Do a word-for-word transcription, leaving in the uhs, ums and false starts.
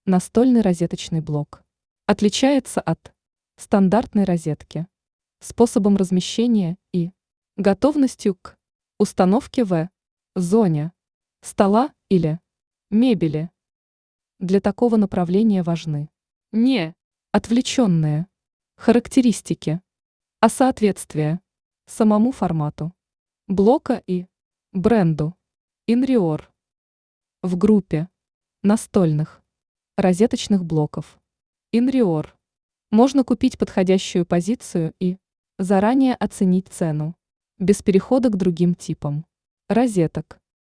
Настольный розеточный блок. Отличается от стандартной розетки способом размещения и готовностью к установке в зоне стола или мебели. Для такого направления важны не отвлеченные характеристики, а соответствие самому формату блока и бренду Inrior. В группе настольных розеточных блоков Inrior можно купить подходящую позицию и заранее оценить цену, без перехода к другим типам розеток.